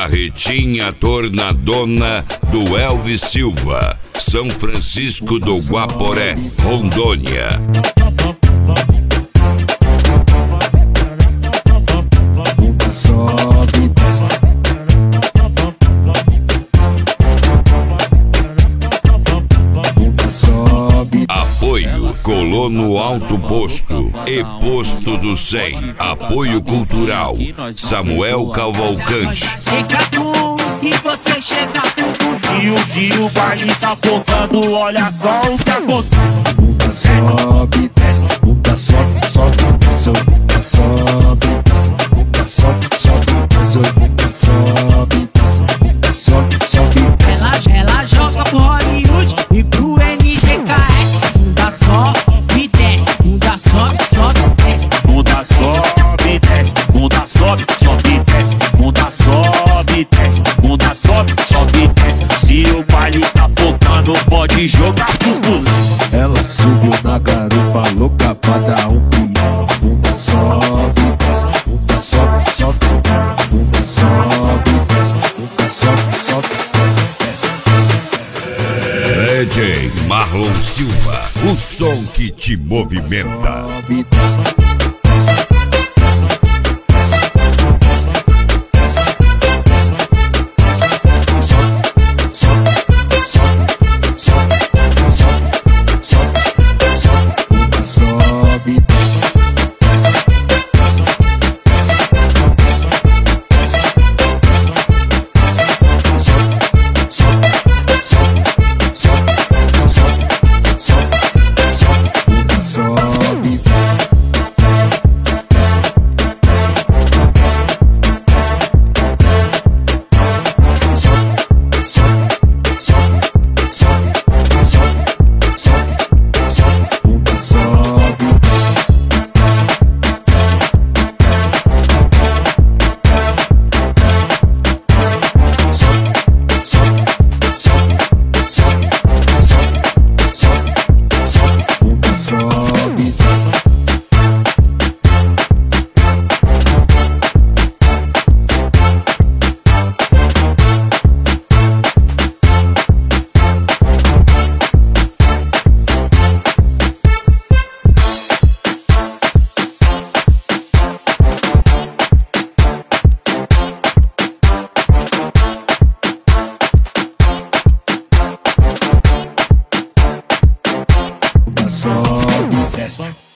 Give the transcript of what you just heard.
Carretinha Tornadona do Elvis Silva, São Francisco do Guaporé, Rondônia. Sobe, desce. Sobe. Apoio Colono Alto Posto e Posto do 100. Apoio Cultural Samuel Cavalcante. Chega luz que você chega tudo. O baile tá focando, olha só o que acontece. Bunda sobe, desce. Bunda sobe, sobe, desce. Bunda sobe, desce. Bunda sobe, sobe, desce. Bunda sobe, desce. Bunda sobe, sobe, desce. Ela joga pro Hollywood e pro NGKS. Bunda sobe, desce. Bunda sobe, sobe, desce. Bunda sobe, desce. Bunda sobe, sobe, desce. Bunda sobe, desce. Bunda sobe, sobe, desce. Se o baile tá focando, pode jogar tudo. Ela subiu na garupa louca pra dar um pião. Bunda sobe, desce. Bunda sobe, sobe. Bunda sobe, desce. Bunda sobe, sobe, desce, desce, desce, desce. DJ Marlon Silva, o som que te movimenta. Sobe, desce.